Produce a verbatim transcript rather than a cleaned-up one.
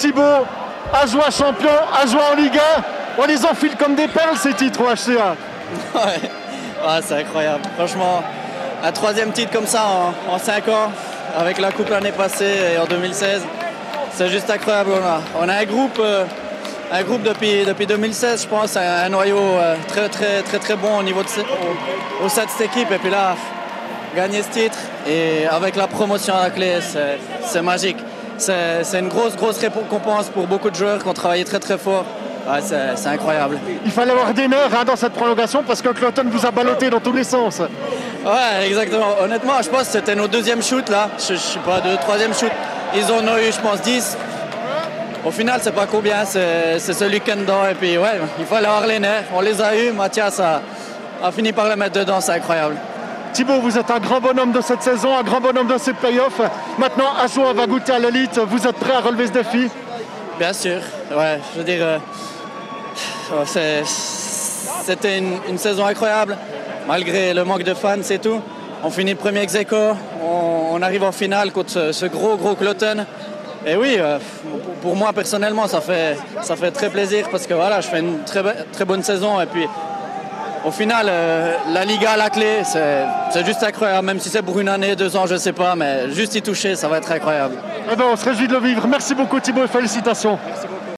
Thibaut, Ajoie champion, Ajoie en Ligue un, on les enfile comme des perles ces titres au H C A. Ouais, ouais c'est incroyable. Franchement, un troisième titre comme ça en, en cinq ans, avec la coupe l'année passée et en deux mille seize, c'est juste incroyable. On a, on a un groupe, euh, un groupe depuis, depuis deux mille seize, je pense, un, un noyau euh, très, très, très, très bon au niveau de au, au sein de cette équipe. Et puis là, gagner ce titre et avec la promotion à la clé, c'est magique. C'est une grosse, grosse récompense pour beaucoup de joueurs qui ont travaillé très, très fort. Ouais, c'est incroyable. Il fallait avoir des nerfs hein, dans cette prolongation parce que Cloton vous a ballotté dans tous les sens. Ouais, exactement. Honnêtement, je pense que c'était nos deuxième shoot là. Je, je sais pas, deux, troisième shoot. Ils en ont eu, je pense, dix. Au final, c'est pas combien, c'est celui qui est dedans. Et puis, ouais, il fallait avoir les nerfs. On les a eus. Mathias a, a fini par les mettre dedans. C'est incroyable. Thibaut, vous êtes un grand bonhomme de cette saison, un grand bonhomme de ces playoffs. Maintenant, Ajoie va goûter à l'élite. Vous êtes prêt à relever ce défi? Bien sûr. Ouais, je veux dire, euh, c'était une, une saison incroyable. Malgré le manque de fans, c'est tout. On finit premier ex-aequo, on, on arrive en finale contre ce, ce gros, gros Cloton. Et oui, euh, pour moi, personnellement, ça fait, ça fait très plaisir parce que voilà, je fais une très, très bonne saison. Et puis, au final, euh, la Liga à la clé, c'est juste incroyable. Même si c'est pour une année, deux ans, je ne sais pas. Mais juste y toucher, ça va être incroyable. Eh ben, on se réjouit de le vivre. Merci beaucoup, Thibaut, et félicitations. Merci beaucoup.